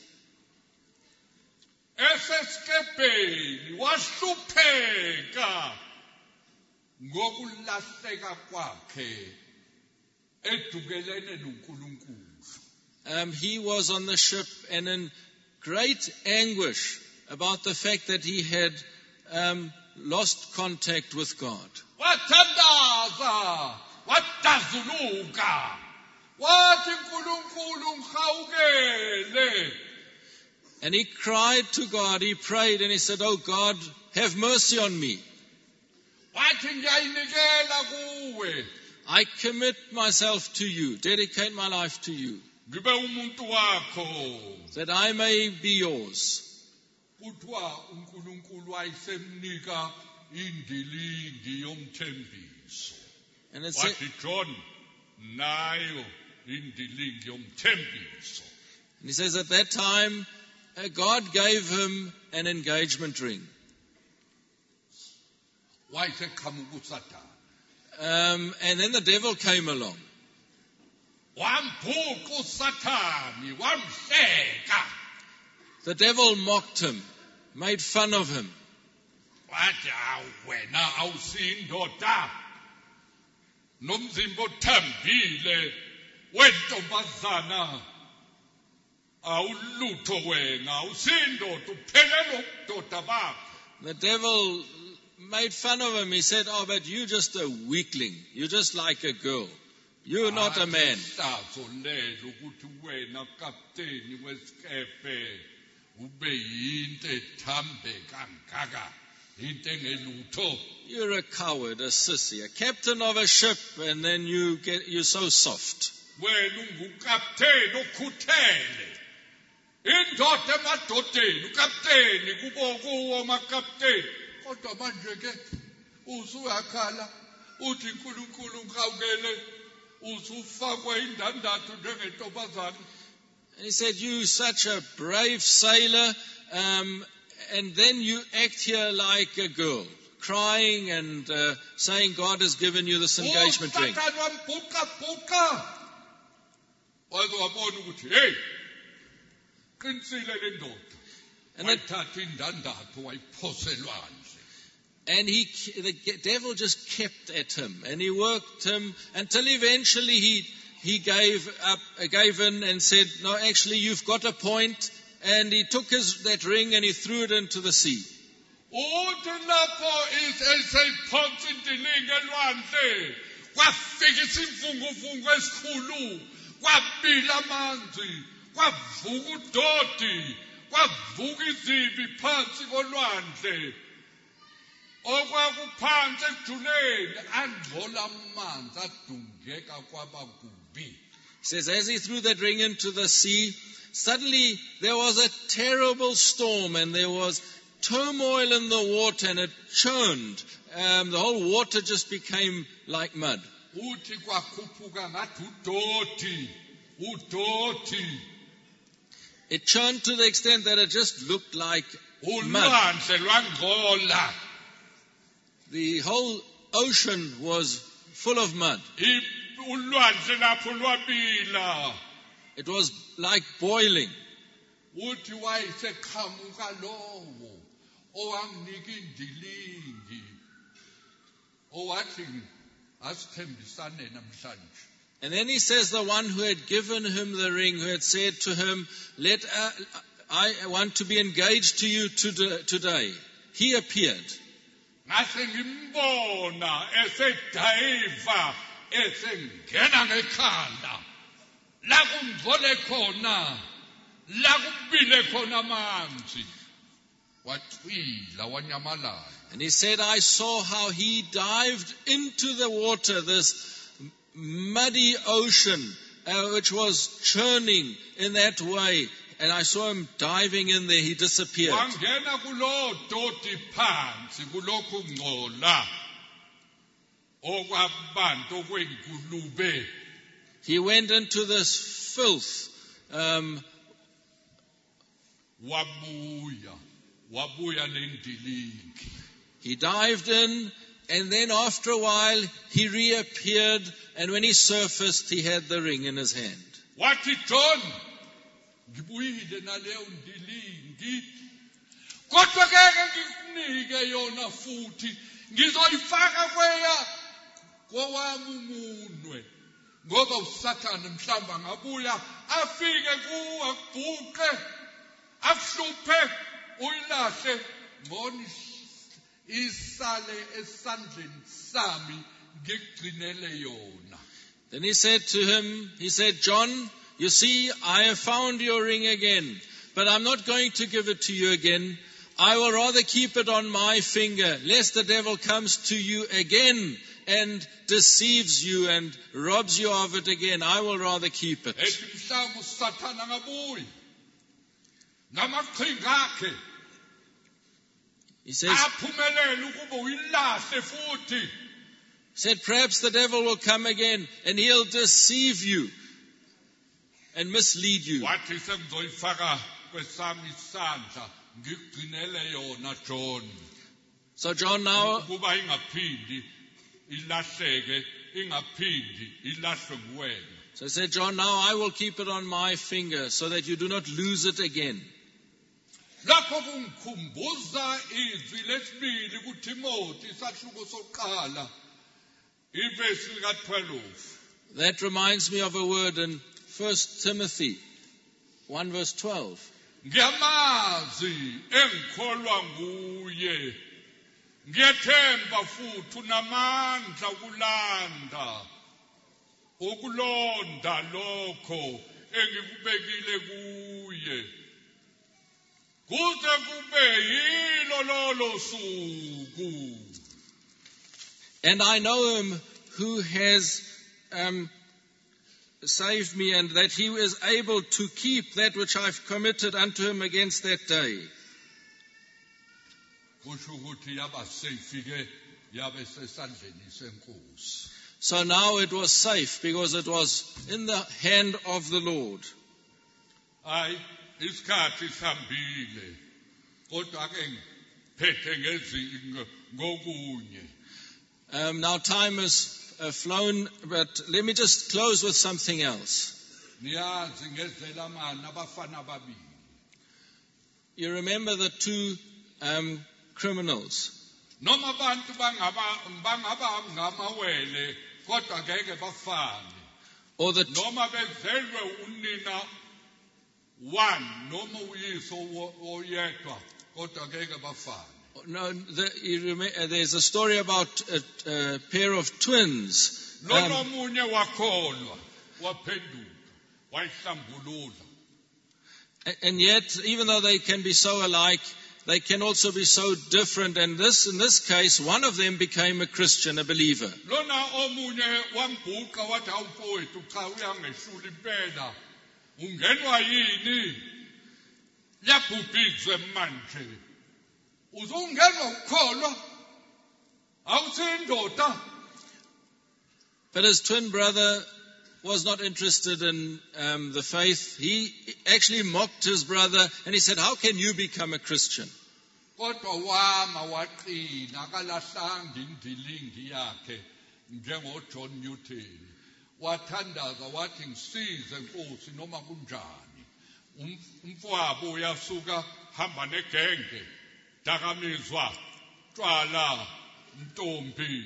esesikepeni wahlupheka ngokulahleka kwakhe edukelene noNkulunkulu. he was on the ship and in great anguish about the fact that he had lost contact with God. Wathandaza, wadazuluka, wathi uNkulunkulu ngihawukele. And he cried to God, he prayed and he said, "Oh God, have mercy on me. Wathi ngiyayinikela kuwe, I commit myself to you, dedicate my life to you, ngibe umuntu wakho." that I may be yours." Kuthiwa uNkulunkulu wayesemnika indilingi yomthembiso. And it said, Wathi John, nayo indilingi yomthembiso. and he says at that time, God gave him an engagement ring. Wayeseqhamuka uSathane. And then the devil came along. Wambhuqa uSathane, wamhleka. The devil mocked him, made fun of him. Wathi wena awusiyindoda nomzimba othambile wentombazana, awulutho wena, awusiyindoda, uphelele ubudoda bakho. The devil made fun of him. He said, "Oh, but you're just a weakling. You're just like a girl. You're not a man." Hlazo lelo ukuthi wena kapteni wesikepe ube yinto ethambe kangaka, into engelutho. You're a coward, a sissy, a captain of a ship, and then you're so soft. Wena ungukapteni okhuthele. Indoda emadodeni, ukapteni kuwo amakapteni. Kodwa manje ke usuyakhala uthi uNkulunkulu ngihawukele, usufakwe indandatho njengentombazana. And he said, "You such a brave sailor, and then you act here like a girl, crying and saying God has given you this engagement ring." uSathane wambhuqa. Waze wabona ukuthi hey, qinisile le ndoda. And the Wayithatha indandatho wayiphoselwa. And the devil just kept at him, and he worked him until eventually he gave in and said, "No, actually you've got a point." And he took that ring and he threw it into the sea. Uthi lapho eseyiphonsa indilingi elwandle, kwafika isimvunguvungu esikhulu, kwabila amanzi, kwavuka udodi, kwavuka izibi phansi kolwandle. Okwakuphansi ekujuleni angcola amanzi adungeka kwaba kubi. He says, as he threw that ring into the sea, suddenly there was a terrible storm and there was turmoil in the water and it churned. The whole water just became like mud. Uthi kwakhuphuka ngathi udoti. It churned to the extent that it just looked like mud. Ulwandle lwangcola. The whole ocean was full of mud. Ulwandle lapho lwabila. It was like boiling. Uthi wayeseqhamuka lowo owanginika indilingi, owathi asithembisane namhlanje. And then he says the one who had given him the ring, who had said to him, I want to be engaged to you today. He appeared. Ngase ngimbona esedayiva esengena ngekhanda la kungcole khona la kubile khona amanzi wacwila wanyamalala. And he said, I saw how he dived into the water, this muddy ocean, which was churning in that way. And I saw him diving in there. He disappeared. Wangena kulo doti phansi kulokhu ngcola okwabantu okwengulube. He went into this filth. Wabuya nendilingi. He dived in, and then after a while he reappeared, and when he surfaced he had the ring in his hand. Wathi John, ngibuyile naleyo ndilingi. Kodwa keke ngikunike yona futhi ngizoyifaka kwawami umunwe. Ngoba uSathane mhlamba ngabuya afike kuwe akubhuqe akuhluphe uyilahle ngoni isale esandleni sami ngigcinele yona. Then he said to him, John, you see, I have found your ring again, but I'm not going to give it to you again. I will rather keep it on my finger, lest the devil comes to you again and deceives you and robs you of it again. I will rather keep it. He said, perhaps the devil will come again and he'll deceive you and mislead you. So John now, so he said, John, now I will keep it on my finger so that you do not lose it again. Lapho kungikhumbuza izwi lesibili kuTimothy isahluko sokuqala ivesi lika-12. That reminds me of a word in 1 Timothy 1 verse 12. Ngiyamazi engikholwa nguye ngiyethemba futhi unamandla ukulonda lokho engikubekile kuye. And I know him who has saved me, and that he is able to keep that which I've committed unto him against that day. So now it was safe because it was in the hand of the Lord. Isikhathi sihambile kodwa ke ngiphethe ngokunye. Now time has flown, but let me just close with something else. Niyazi ngezelamani abafana ababili. You remember the two criminals. Noma abantu bangaba ngamawele kodwa ngeke bafane. Or the noma bezelwe unina one noma uyiso oyedwa kodwa ngeke bafane. No, there's a story about a pair of twins. Lona munye wakholwa waphenduka wayihlambulula. And yet, even though they can be so alike, they can also be so different. And in this case, one of them became a Christian, a believer. Lona omunye wambhuqa wathi awumfowethu cha uyangehlula impela. Ungenwa yini? Labhubhizwe manje. Uzungenwa ukukholwa? Awusindoda. But his twin brother was not interested in the faith. He actually mocked his brother and he said, how can you become a Christian? Kodwa wama waqina akalahlanga indilingi yakhe njengoJohn Newton. Wathandaza wathi ngisize Nkosi noma kunjani. Umfowabo uyasuka hamba negenge dakamizwa tshwala ntombi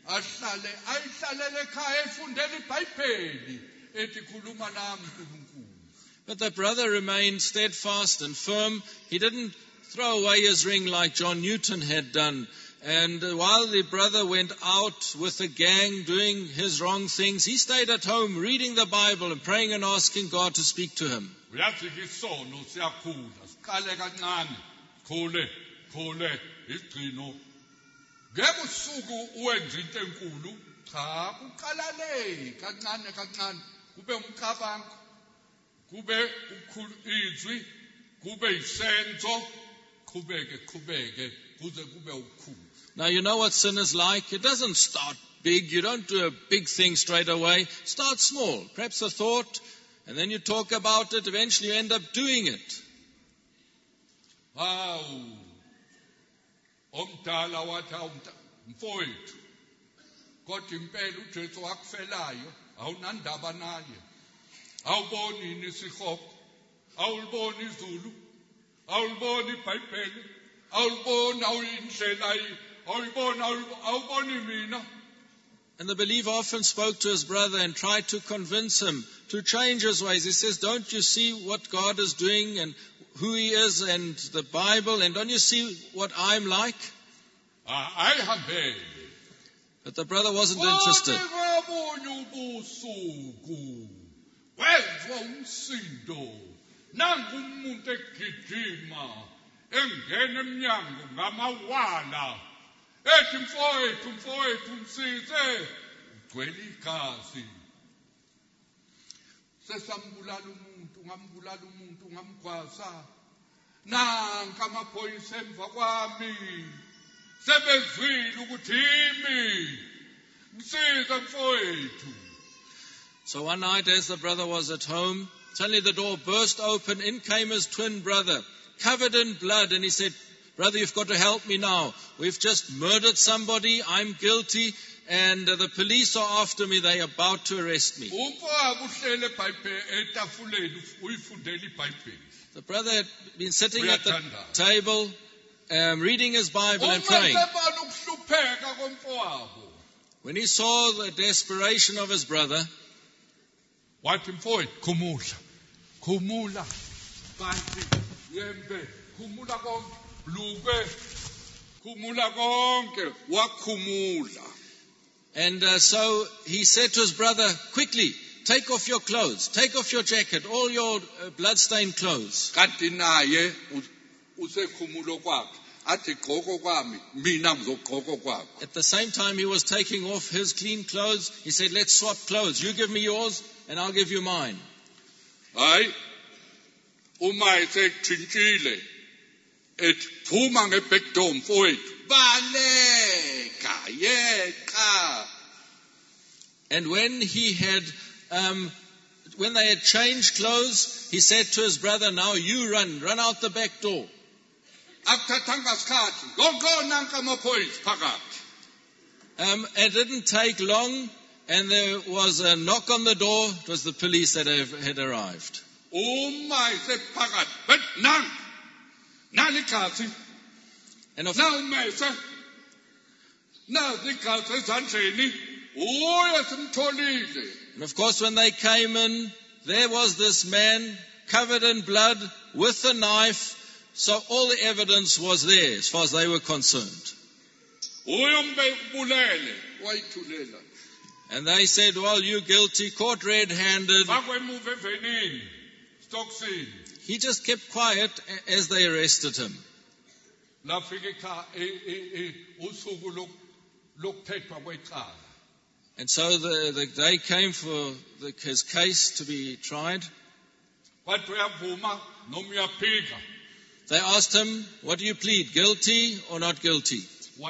ayihlalele ekhaya efundela iBhayibheli ethi khuluma nami uNkulunkulu. But the brother remained steadfast and firm. He didn't throw away his ring like John Newton had done. And while the brother went out with the gang doing his wrong things, he stayed at home reading the Bible and praying and asking God to speak to him. Uyathi isono siyakhula, siqale kancane, khule, igcino. Ngeke usuku uwenze into enkulu, cha, uqala le kancane, kube umcabango, kube izwi, kube isenzo, qhubeke kuze kube ukhulu. Now you know what sin is like. It doesn't start big. You don't do a big thing straight away. Start small. Perhaps a thought, and then you talk about it. Eventually you end up doing it. Omdala wathi mfowethu, kodwa impela uJesu akufelayo awunandaba naye. Awuboni nisihoko, awuliboni izulu, awuliboni iBhayibheli, awuliboni awuyindlela awuboni mina. And the believer often spoke to his brother and tried to convince him to change his ways. He says, don't you see what God is doing and who he is and the Bible, and don't you see what I'm like? But the brother wasn't interested. Engene emnyango ngamawala ethi mfowethu msize ugcwele igazi. Sesambulala umuntu ngamgwasa, nanka amaphoyisa emva kwami sebezwile ukuthi yimi, msize mfowethu. So one night as the brother was at home, suddenly the door burst open. In came his twin brother, covered in blood, and he said, brother, you've got to help me now. We've just murdered somebody. I'm guilty, and the police are after me. They're about to arrest me. The brother had been sitting at the table, reading his Bible and praying. When he saw the desperation of his brother, and so he said to his brother, quickly, take off your clothes, take off your jacket, all your blood-stained clothes. At the same time he was taking off his clean clothes, he said, let's swap clothes. You give me yours and I'll give you mine. Uma esekutshintshile ethi phuma ngeback door mfowethu, baleka yeqa. And when he had when they had changed clothes, he said to his brother, now you run out the back door. Akuthathanga isikhathi lonke nanka amaphoyisa phakathi. It didn't take long, and there was a knock on the door. It was the police that had arrived. Uma isephakathi but nani igazi, nawumese nazi igazi ezandleni, uye simtholile. And of course when they came in, there was this man covered in blood with a knife. So all the evidence was there as far as they were concerned. And they said, well, you're guilty, caught red-handed. He just kept quiet as they arrested him. And so the day came for his case to be tried. They asked him, what do you plead, guilty or not guilty?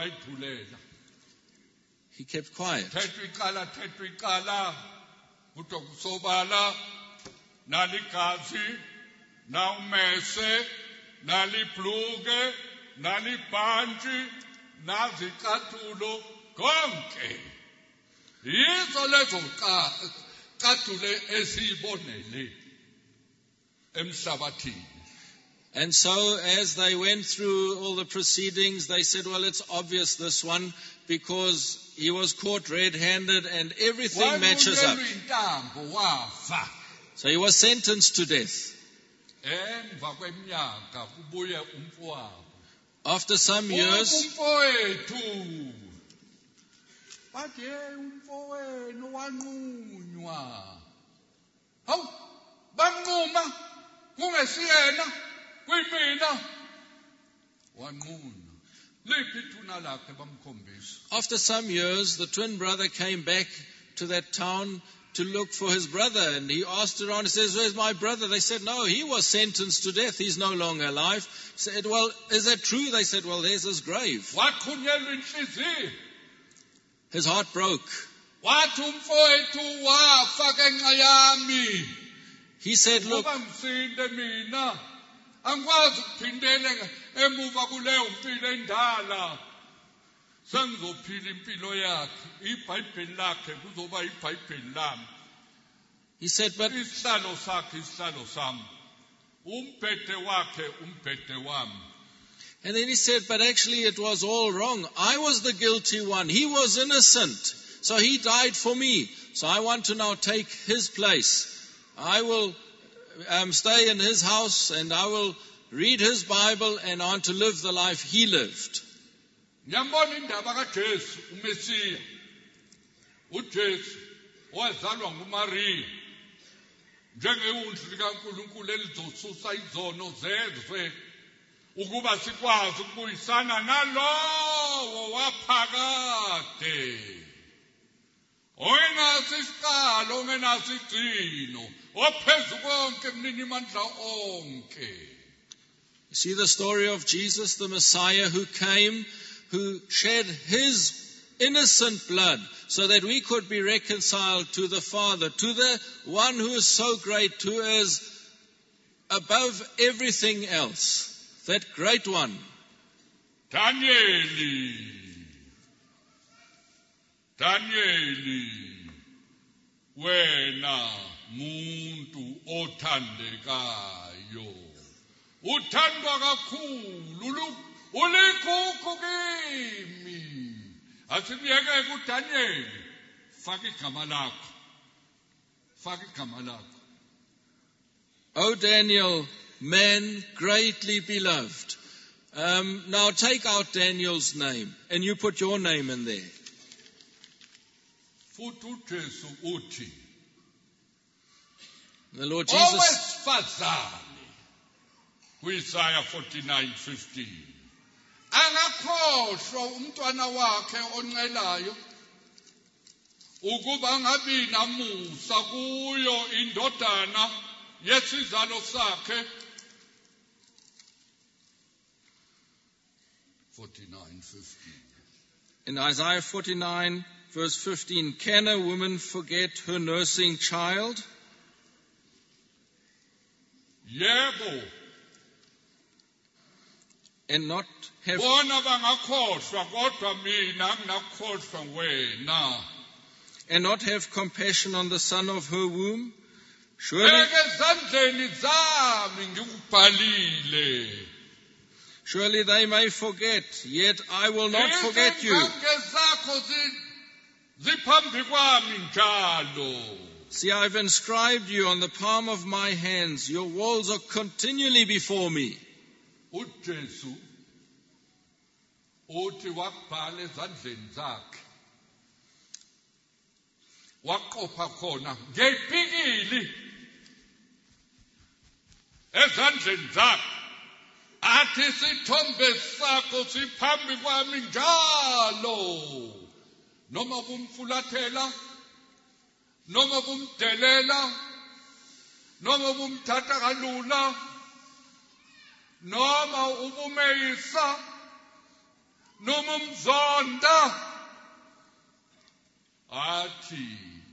He kept quiet. And so as they went through all the proceedings, they said, well, it's obvious this one, because he was caught red-handed and everything matches up. Walunyelwa intambo wafa. So he was sentenced to death. Emva kweminyaka kubuye umfowabo. After some years, Umfowethu. Bathe umfowenu wanqunywa. Hawu, banquma kungesiyena kuyimina. Wanqunywa. Liphi ithuna lakhe bamkhombisa. after some years, the twin brother came back to that town to look for his brother, and he asked around, he says, where's my brother? They said, no, he was sentenced to death, he's no longer alive. He said, well, is that true? They said, well, there's his grave. Waqhunyelwa inhliziyo. His heart broke. Wathi umfowethu wafa ngenxa yami. He said, look, Ngoba ngisinde mina. Angikwazi ukuphindela emuva kuleyo mpilo endala. Sengizophila impilo yakhe. iBhayibheli lakhe kuzoba iBhayibheli lami. he said, but Isihlalo sakhe isihlalo sami. Umbhede wakhe umbhede wami. and then he said, but actually it was all wrong. I was the guilty one. He was innocent. So he died for me. So I want to now take his place. I will stay in his house and I will read his Bible and I want to live the life he lived. Ngiyambona indaba kaJesu uMesiya. uJesu wazalwa nguMaria. Njengewundlu likaNkulunkulu elizosusa izono zezwe. Ukuba sikwazi ukubuyisana nalowo waphakade. Ongenaso isiqalo, ongenaso igcino. Ophezu konke mnini mandla onke. You see the story of Jesus, the Messiah, who came, who shed his innocent blood so that we could be reconciled to the Father, to the one who is so great, who is above everything else, that great one. Danieli, wena muntu othandekayo. Uthandwa kakhulu, uligugu kimi. Asimyeke kuDaniel, faka igama lakho. Faka igama lakho. O Daniel, man greatly beloved. Now take out Daniel's name and you put your name in there. Futhi uJesu uthi, The Lord Jesus, owesifazane, kuIsaya 49:15. Angakhohlwa umntwana wakhe oncelayo, ukuba angabi namusa kuyo indodana yesizalo sakhe. 49:15. in Isaiah 49, verse 15, can a woman forget her nursing child? Yebo, And not have bona bangakhohlwa kodwa mina ngingakhohlwa wena. and not have compassion on the son of her womb? Surely, Ezandleni zami ngikubhalile. surely they may forget, yet I will not forget you. Izingqangi zakho ziphambi kwami njalo. See, I've inscribed you on the palm of my hands. Your walls are continually before me. uJesu uthi wakubhala ezandleni zakhe. Waqopha khona ngepikili ezandleni zakhe. Athi isithombe sakho siphambi kwami njalo. Noma bumfulathela, noma bumdelela, noma bumthatha kalula, noma ubumeyisa, noma umzonda. Athi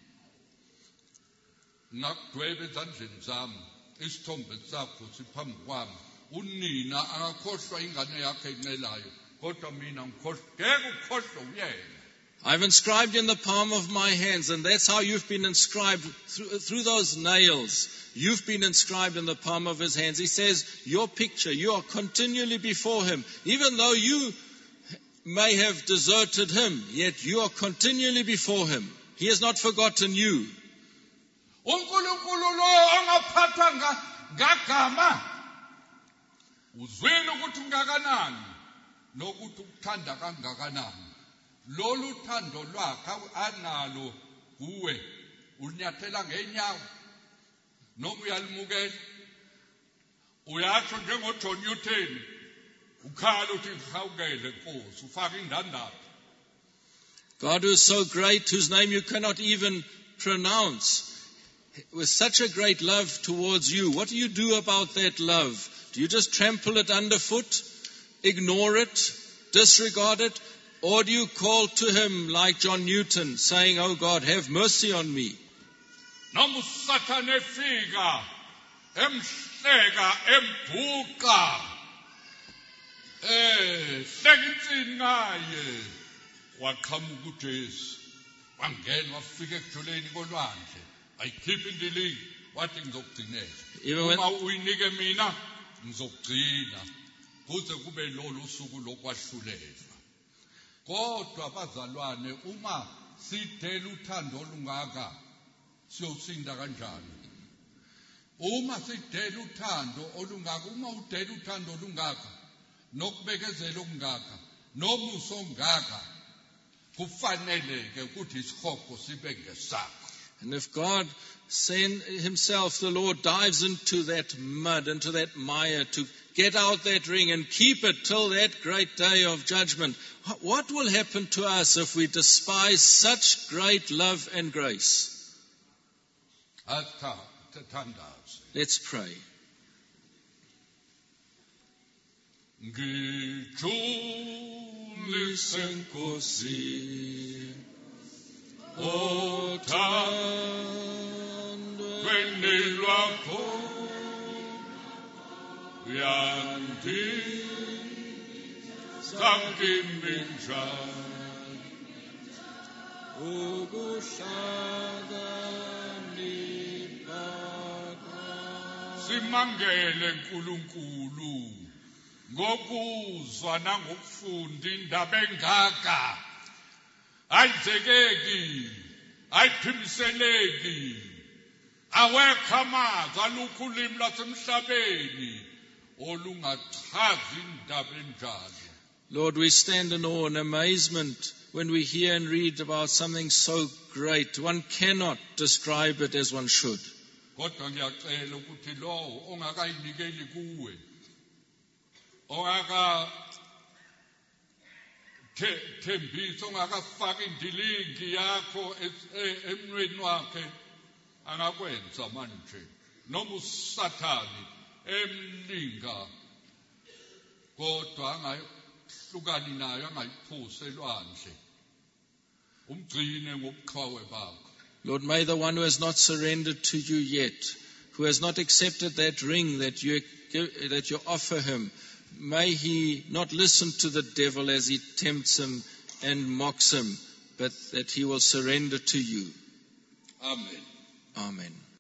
ngakudweba ezandleni zami isithombe sakho siphambi kwami. Unina angakhohlwa ingane yakhe encelayo, kodwa mina ngikhohlwa, ngeke ukhohlwe uyena. I've inscribed you in the palm of my hands, and that's how you've been inscribed through those nails. You've been inscribed in the palm of his hands. He says, your picture, you are continually before him. Even though you may have deserted him, yet you are continually before him. He has not forgotten you. uNkulunkulu lo angaphatha ngagama uzwile ukuthi ungakanani nokuthi ukuthanda kangakanani. Lolu thando lwakhe analo kuwe unyathela ngeenyawo noma uyalimukela. Uyatsho njengoJohn Newton ukhala uthi ngihawukele Nkosi ufaka indandatho. God who is so great, whose name you cannot even pronounce, with such a great love towards you, what do you do about that love? Do you just trample it underfoot, ignore it, disregard it? Or do you call to him like John Newton, saying, oh God, have mercy on me? Noma uSathane efika emhleka embuka hleka insini ngaye waqhamuka uJesu wangena wafika ekujuleni kolwandle ayikhipha indilinga wathi ngizokugcinela uma uyinike mina ngizokugcina kuze kube lolu usuku lokwahlulela. Kodwa bazalwane, uma sidela uthando olungaka siyosinda kanjani? Uma sidela uthando olungaka, uma udela uthando olungaka nokubekezela okungaka nomuso ongaka kufaneleke ukuthi isikhoko sibe ngesakho. And if God himself, the Lord, dives into that mud, into that mire to get out that ring and keep it till that great day of judgment, what will happen to us if we despise such great love and grace? Let's pray. Simangele Nkulunkulu ngokuzwa nangokufunda indaba engaka ayizekeki ayiphimiseleki awekho amazwi alukho ulimi lwasemhlabeni olungachazi indaba enjalo. Lord, we stand in awe and amazement when we hear and read about something so great. One cannot describe it as one should. Kodwa ngiyacela ukuthi lo ongakayinikeli kuwe ongaka thembisa ongakafaka indilingi yakho emnweni wakhe angakwenza manje noma uSathane emlinga kodwa angahlukani nayo angayiphuze elwandle umgcine ngobuqhawe bakho. Lord, may the one who has not surrendered to you yet, who has not accepted that ring that you offer him, may he not listen to the devil as he tempts him and mocks him, but that he will surrender to you. Amen. Amen.